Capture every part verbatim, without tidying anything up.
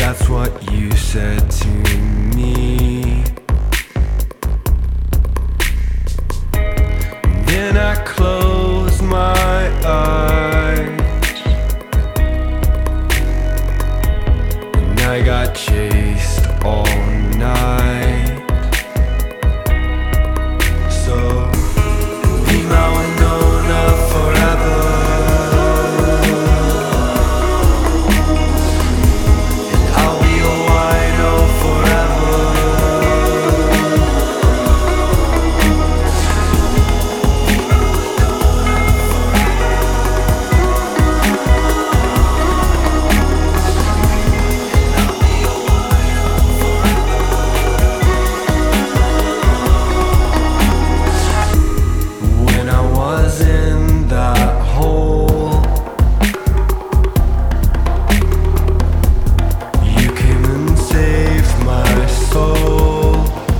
That's what you said to me. Then I closed my eyes and I got chased all night. So be my Winona forever, and I'll be a wino forever. When I was in that hole, you came and saved my soul.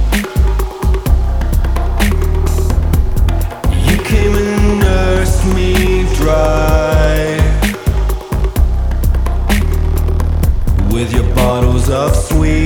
You came and nursed me dry with your bottles of sweet